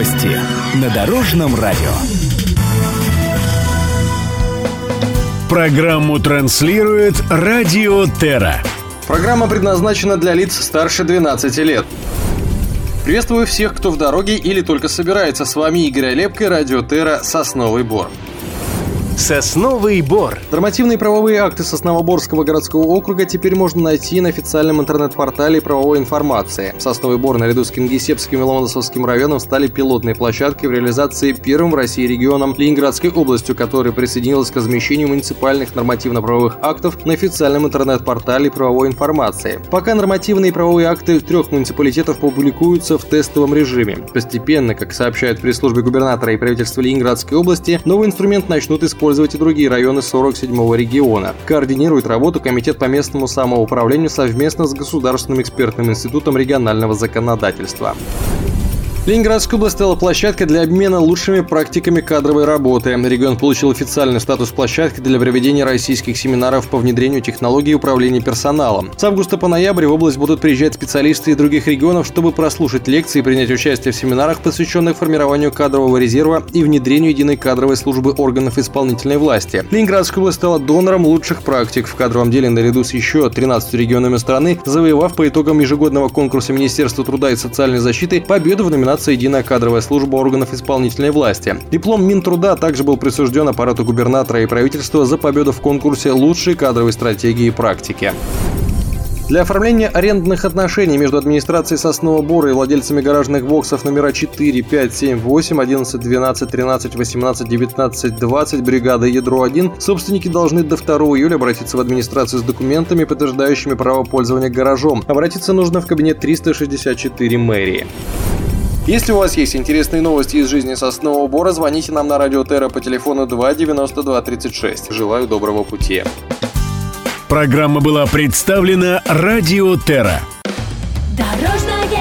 Новости на Дорожном радио. Программу транслирует Радио Терра. Программа предназначена для лиц старше 12 лет. Приветствую всех, кто в дороге или только собирается. С вами Игорь Олепко, Радио Терра, Сосновый Бор. Сосновый Бор. Нормативные правовые акты Сосновоборского городского округа теперь можно найти на официальном интернет-портале правовой информации. Сосновый Бор наряду с Кингисеппским и Ломоносовским районом стали пилотной площадкой в реализации первым в России регионом Ленинградской областью, который присоединилась к размещению муниципальных нормативно-правовых актов на официальном интернет-портале правовой информации. Пока нормативные правовые акты 3 муниципалитетов публикуются в тестовом режиме. Постепенно, как сообщают в пресс-службе губернатора и правительства Ленинградской области, новый инструмент начнут использовать и другие районы 47-го региона. Координирует работу Комитет по местному самоуправлению совместно с Государственным экспертным институтом регионального законодательства. Ленинградская область стала площадкой для обмена лучшими практиками кадровой работы. Регион получил официальный статус площадки для проведения российских семинаров по внедрению технологий управления персоналом. С августа по ноябрь в область будут приезжать специалисты из других регионов, чтобы прослушать лекции и принять участие в семинарах, посвященных формированию кадрового резерва и внедрению единой кадровой службы органов исполнительной власти. Ленинградская область стала донором лучших практик в кадровом деле наряду с еще 13 регионами страны, завоевав по итогам ежегодного конкурса Министерства труда и социальной защиты победу в номинации «Единая кадровая служба органов исполнительной власти». Диплом Минтруда также был присужден аппарату губернатора и правительства за победу в конкурсе «Лучшие кадровые стратегии и практики». Для оформления арендных отношений между администрацией Соснового Бора и владельцами гаражных боксов номера 4, 5, 7, 8, 11, 12, 13, 18, 19, 20 бригады Ядро-1 собственники должны до 2 июля обратиться в администрацию с документами, подтверждающими право пользования гаражом. Обратиться нужно в кабинет 364 мэрии. Если у вас есть интересные новости из жизни Соснового Бора, звоните нам на Радио Терра по телефону 2 92 36. Желаю доброго пути. Программа была представлена Радио Терра. Дорожная